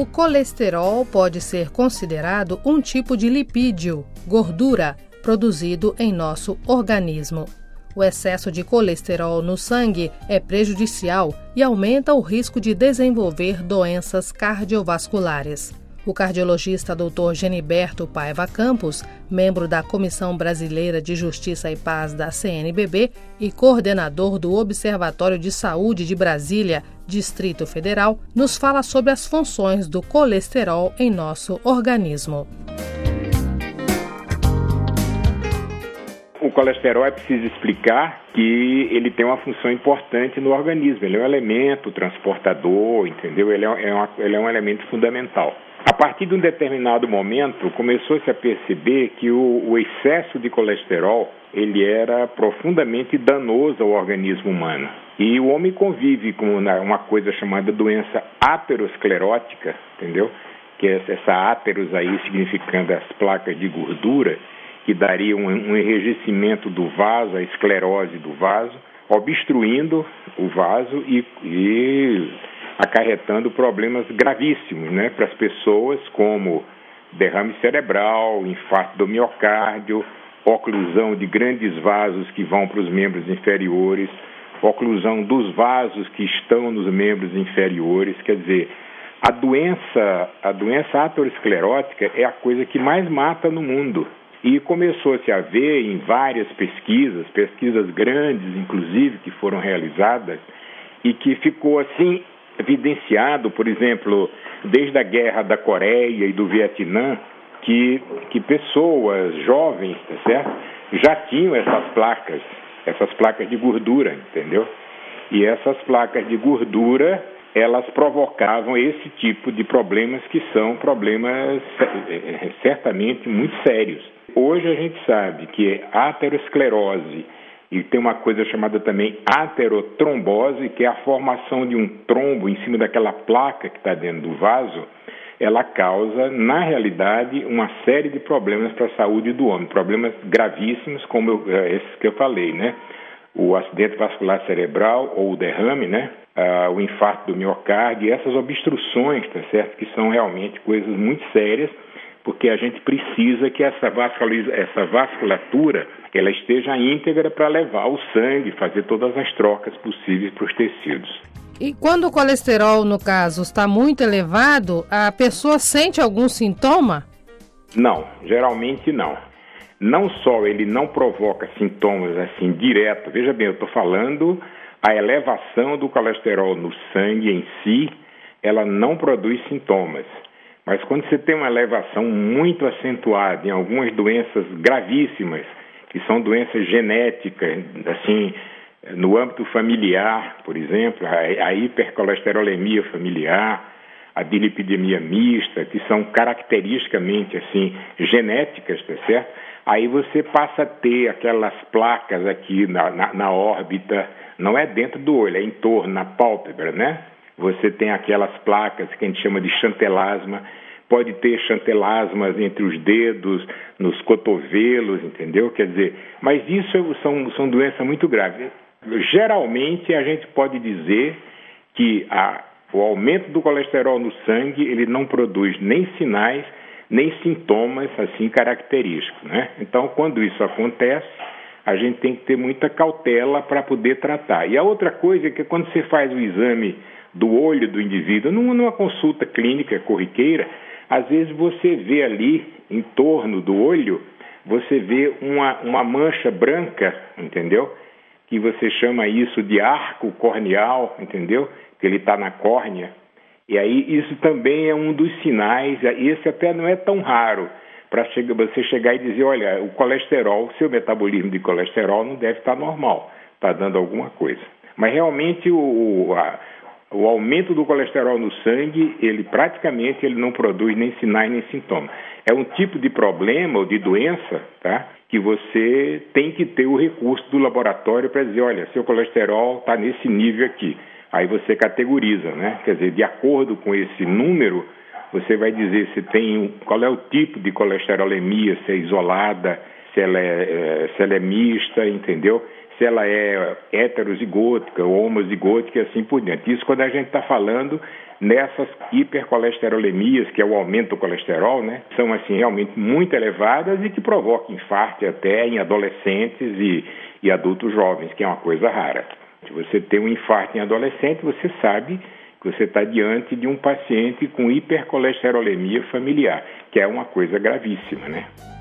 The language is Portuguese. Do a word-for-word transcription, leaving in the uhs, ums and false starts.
O colesterol pode ser considerado um tipo de lipídio, gordura, produzido em nosso organismo. O excesso de colesterol no sangue é prejudicial e aumenta o risco de desenvolver doenças cardiovasculares. O cardiologista doutor Geniberto Paiva Campos, membro da Comissão Brasileira de Justiça e Paz da C N B B e coordenador do Observatório de Saúde de Brasília, Distrito Federal, nos fala sobre as funções do colesterol em nosso organismo. O colesterol é preciso explicar que ele tem uma função importante no organismo. Ele é um elemento transportador, entendeu? Ele é, é, uma, ele é um elemento fundamental. A partir de um determinado momento, começou-se a perceber que o, o excesso de colesterol ele era profundamente danoso ao organismo humano. E o homem convive com uma coisa chamada doença aterosclerótica, entendeu? Que é essa ateros aí significando as placas de gordura, que daria um, um enrijecimento do vaso, a esclerose do vaso, obstruindo o vaso e, e acarretando problemas gravíssimos, né, para as pessoas, como derrame cerebral, infarto do miocárdio, oclusão de grandes vasos que vão para os membros inferiores, oclusão dos vasos que estão nos membros inferiores. Quer dizer, a doença, a doença aterosclerótica é a coisa que mais mata no mundo. E começou-se a ver em várias pesquisas, pesquisas grandes, inclusive, que foram realizadas, e que ficou assim evidenciado, por exemplo, desde a guerra da Coreia e do Vietnã, que, que pessoas jovens, tá certo, já tinham essas placas, essas placas de gordura, entendeu? E essas placas de gordura, elas provocavam esse tipo de problemas que são problemas certamente muito sérios. Hoje a gente sabe que a aterosclerose, e tem uma coisa chamada também aterotrombose, que é a formação de um trombo em cima daquela placa que está dentro do vaso, ela causa, na realidade, uma série de problemas para a saúde do homem, problemas gravíssimos, como eu, esses que eu falei, né? O acidente vascular cerebral ou o derrame, né? Ah, o infarto do miocárdio, e essas obstruções, tá certo? Que são realmente coisas muito sérias, porque a gente precisa que essa, vasculariza, essa vasculatura ela esteja íntegra para levar o sangue, fazer todas as trocas possíveis para os tecidos. E quando o colesterol, no caso, está muito elevado, a pessoa sente algum sintoma? Não, geralmente não. Não só ele não provoca sintomas assim direto, veja bem, eu estou falando a elevação do colesterol no sangue em si, ela não produz sintomas. Mas quando você tem uma elevação muito acentuada em algumas doenças gravíssimas, que são doenças genéticas, assim, no âmbito familiar, por exemplo, a hipercolesterolemia familiar, a dislipidemia mista, que são caracteristicamente, assim, genéticas, tá certo? Aí você passa a ter aquelas placas aqui na, na, na órbita, não é dentro do olho, é em torno, na pálpebra, né? Você tem aquelas placas que a gente chama de chantelasma, pode ter chantelasmas entre os dedos, nos cotovelos, entendeu? Quer dizer, mas isso são, são doenças muito graves. Geralmente a gente pode dizer que a, o aumento do colesterol no sangue, ele não produz nem sinais, nem sintomas assim característicos, né? Então, quando isso acontece, a gente tem que ter muita cautela para poder tratar. E a outra coisa é que quando você faz o exame do olho do indivíduo, numa consulta clínica corriqueira, às vezes você vê ali, em torno do olho, você vê uma, uma mancha branca, entendeu? Que você chama isso de arco corneal, entendeu? Que ele está na córnea. E aí isso também é um dos sinais, esse até não é tão raro, para você chegar e dizer, olha, o colesterol, o seu metabolismo de colesterol não deve estar normal, está dando alguma coisa. Mas realmente o, a, o aumento do colesterol no sangue, ele praticamente ele não produz nem sinais nem sintomas. É um tipo de problema ou de doença, tá? Que você tem que ter o recurso do laboratório para dizer, olha, seu colesterol está nesse nível aqui. Aí você categoriza, né? Quer dizer, de acordo com esse número, você vai dizer se tem, qual é o tipo de colesterolemia, se é isolada, se ela é, se ela é mista, entendeu? se ela é heterozigótica ou homozigótica e assim por diante. Isso quando a gente está falando nessas hipercolesterolemias, que é o aumento do colesterol, né? São assim realmente muito elevadas e que provocam infarto até em adolescentes e, e adultos jovens, que é uma coisa rara. Se você tem um infarto em adolescente, você sabe que você está diante de um paciente com hipercolesterolemia familiar, que é uma coisa gravíssima, né?